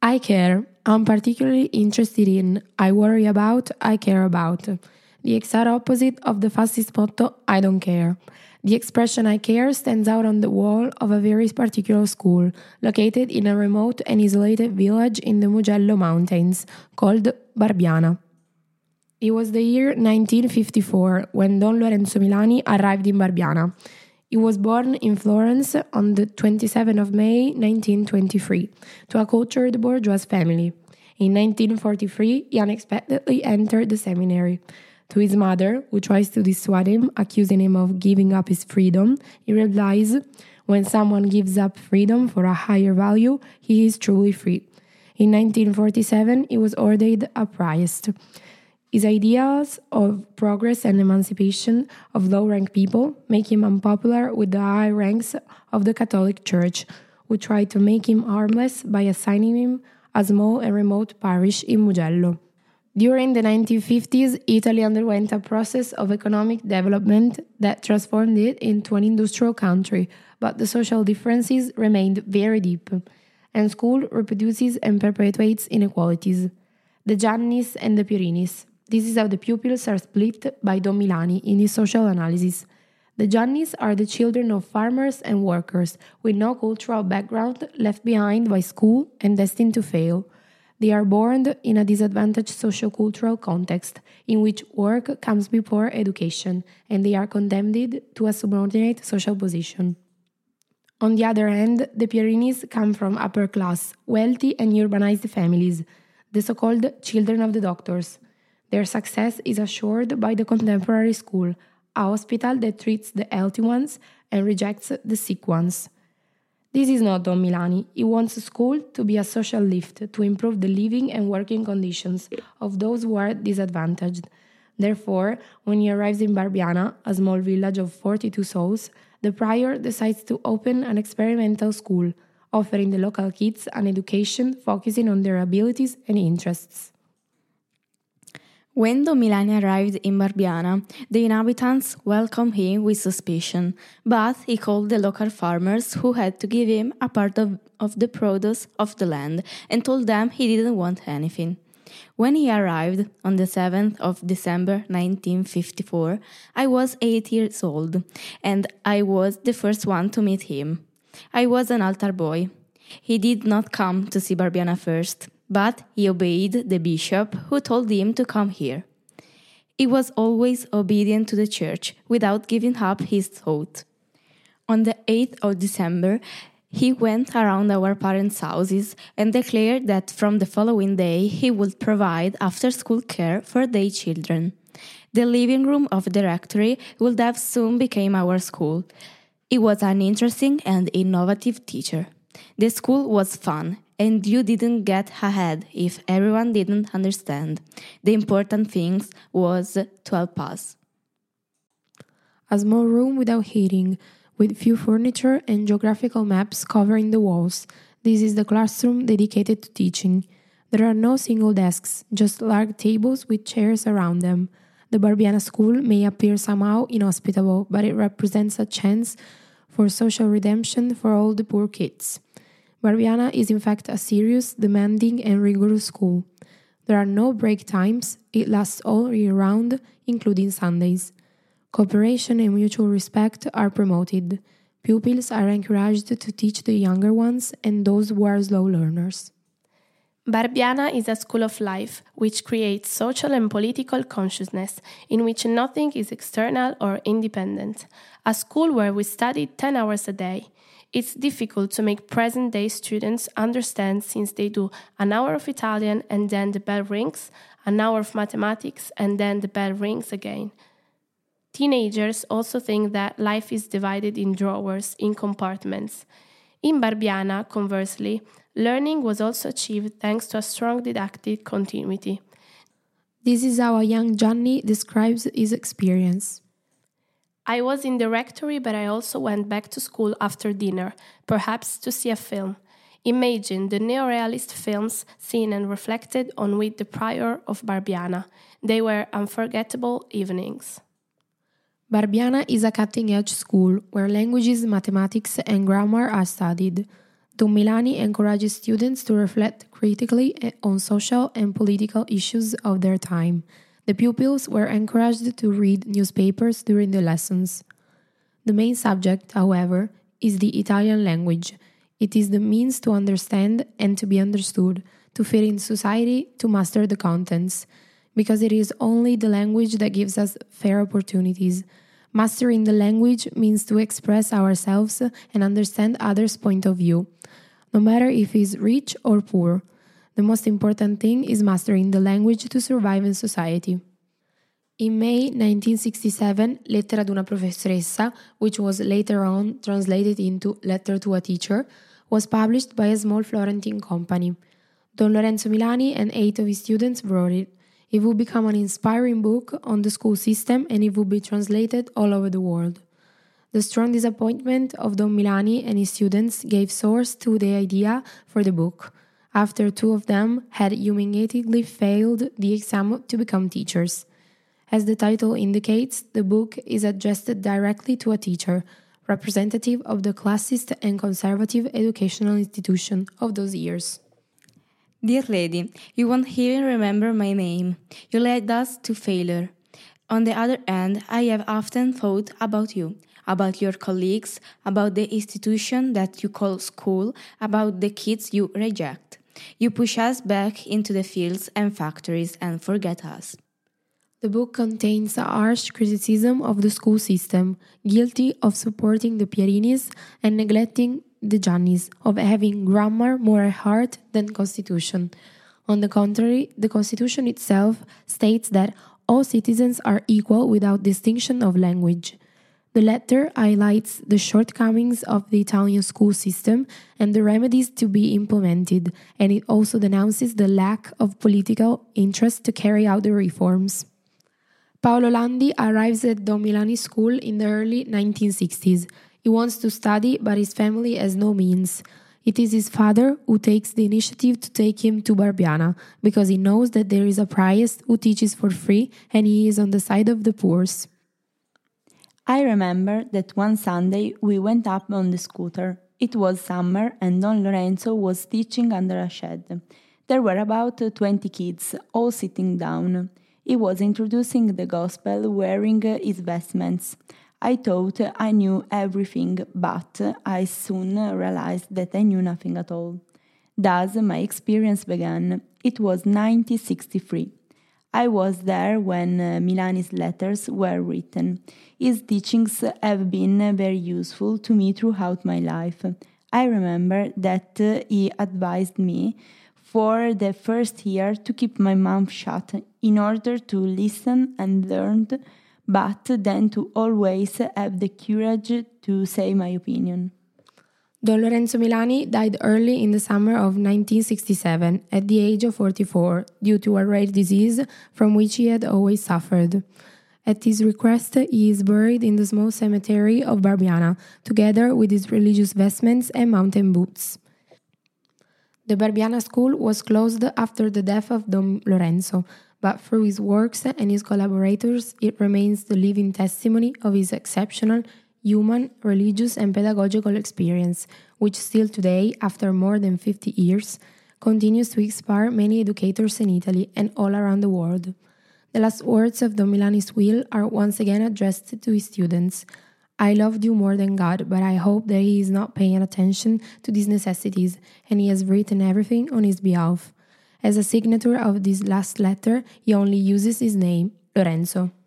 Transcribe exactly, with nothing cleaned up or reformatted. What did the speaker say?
I care. I'm particularly interested in. I worry about. I care about. The exact opposite of the fascist motto, I don't care. The expression I care stands out on the wall of a very particular school, located in a remote and isolated village in the Mugello Mountains, called Barbiana. It was the year nineteen fifty-four when Don Lorenzo Milani arrived in Barbiana. He was born in Florence on the twenty-seventh of May nineteen twenty-three to a cultured bourgeois family. In nineteen forty-three, he unexpectedly entered the seminary. To his mother, who tries to dissuade him, accusing him of giving up his freedom, he replies, when someone gives up freedom for a higher value, he is truly free. In nineteen forty-seven, he was ordained a priest. His ideas of progress and emancipation of low-rank people make him unpopular with the high ranks of the Catholic Church, who tried to make him harmless by assigning him a small and remote parish in Mugello. During the nineteen fifties, Italy underwent a process of economic development that transformed it into an industrial country, but the social differences remained very deep, and school reproduces and perpetuates inequalities. The Giannis and the Pierinis. This is how the pupils are split by Don Milani in his social analysis. The Giannis are the children of farmers and workers with no cultural background, left behind by school and destined to fail. They are born in a disadvantaged socio-cultural context in which work comes before education, and they are condemned to a subordinate social position. On the other hand, the Pierinis come from upper-class, wealthy and urbanized families, the so-called children of the doctors. Their success is assured by the contemporary school, a hospital that treats the healthy ones and rejects the sick ones. This is not Don Milani. He wants school to be a social lift to improve the living and working conditions of those who are disadvantaged. Therefore, when he arrives in Barbiana, a small village of forty-two souls, the prior decides to open an experimental school, offering the local kids an education focusing on their abilities and interests. When Don Milani arrived in Barbiana, the inhabitants welcomed him with suspicion, but he called the local farmers who had to give him a part of, of the produce of the land and told them he didn't want anything. When he arrived on the seventh of December nineteen fifty-four, I was eight years old, and I was the first one to meet him. I was an altar boy. He did not come to see Barbiana first, but he obeyed the bishop who told him to come here. He was always obedient to the church without giving up his thought. On the eighth of December, he went around our parents' houses and declared that from the following day he would provide after-school care for their children. The living room of the rectory would have soon become our school. He was an interesting and innovative teacher. The school was fun, and you didn't get ahead if everyone didn't understand. The important thing was to help us. A small room without heating, with few furniture and geographical maps covering the walls. This is the classroom dedicated to teaching. There are no single desks, just large tables with chairs around them. The Barbiana school may appear somehow inhospitable, but it represents a chance for social redemption for all the poor kids. Barbiana is in fact a serious, demanding and rigorous school. There are no break times, it lasts all year round, including Sundays. Cooperation and mutual respect are promoted. Pupils are encouraged to teach the younger ones and those who are slow learners. Barbiana is a school of life, which creates social and political consciousness, in which nothing is external or independent. A school where we study ten hours a day. It's difficult to make present-day students understand since they do an hour of Italian and then the bell rings, an hour of mathematics and then the bell rings again. Teenagers also think that life is divided in drawers, in compartments. In Barbiana, conversely, learning was also achieved thanks to a strong didactic continuity. This is how a young Gianni describes his experience. I was in the rectory, but I also went back to school after dinner, perhaps to see a film. Imagine the neorealist films seen and reflected on with the prior of Barbiana. They were unforgettable evenings. Barbiana is a cutting-edge school where languages, mathematics and grammar are studied. Don Milani encourages students to reflect critically on social and political issues of their time. The pupils were encouraged to read newspapers during the lessons. The main subject, however, is the Italian language. It is the means to understand and to be understood, to fit in society, to master the contents, because it is only the language that gives us fair opportunities. Mastering the language means to express ourselves and understand others' point of view, no matter if he is rich or poor. The most important thing is mastering the language to survive in society. In May nineteen sixty-seven, Lettera ad una professoressa, which was later on translated into Letter to a Teacher, was published by a small Florentine company. Don Lorenzo Milani and eight of his students wrote it. It would become an inspiring book on the school system and it would be translated all over the world. The strong disappointment of Don Milani and his students gave source to the idea for the book, after two of them had humiliatingly failed the exam to become teachers. As the title indicates, the book is addressed directly to a teacher, representative of the classist and conservative educational institution of those years. Dear lady, you won't even remember my name. You led us to failure. On the other hand, I have often thought about you, about your colleagues, about the institution that you call school, about the kids you reject. You push us back into the fields and factories and forget us. The book contains a harsh criticism of the school system, guilty of supporting the Pierinis and neglecting the Giannis, of having grammar more at heart than constitution. On the contrary, the constitution itself states that all citizens are equal without distinction of language. The letter highlights the shortcomings of the Italian school system and the remedies to be implemented, and it also denounces the lack of political interest to carry out the reforms. Paolo Landi arrives at Don Milani school in the early nineteen sixties. He wants to study, but his family has no means. It is his father who takes the initiative to take him to Barbiana, because he knows that there is a priest who teaches for free and he is on the side of the poor. I remember that one Sunday we went up on the scooter. It was summer and Don Lorenzo was teaching under a shed. There were about twenty kids, all sitting down. He was introducing the gospel wearing his vestments. I thought I knew everything, but I soon realized that I knew nothing at all. Thus my experience began. It was nineteen sixty-three. I was there when uh, Milani's letters were written. His teachings have been very useful to me throughout my life. I remember that uh, he advised me for the first year to keep my mouth shut in order to listen and learn, but then to always have the courage to say my opinion. Don Lorenzo Milani died early in the summer of nineteen sixty-seven at the age of forty-four due to a rare disease from which he had always suffered. At his request, he is buried in the small cemetery of Barbiana, together with his religious vestments and mountain boots. The Barbiana school was closed after the death of Don Lorenzo, but through his works and his collaborators, it remains the living testimony of his exceptional human, religious, and pedagogical experience, which still today, after more than fifty years, continues to inspire many educators in Italy and all around the world. The last words of Don Milani's will are once again addressed to his students. I loved you more than God, but I hope that he is not paying attention to these necessities, and he has written everything on his behalf. As a signature of this last letter, he only uses his name, Lorenzo.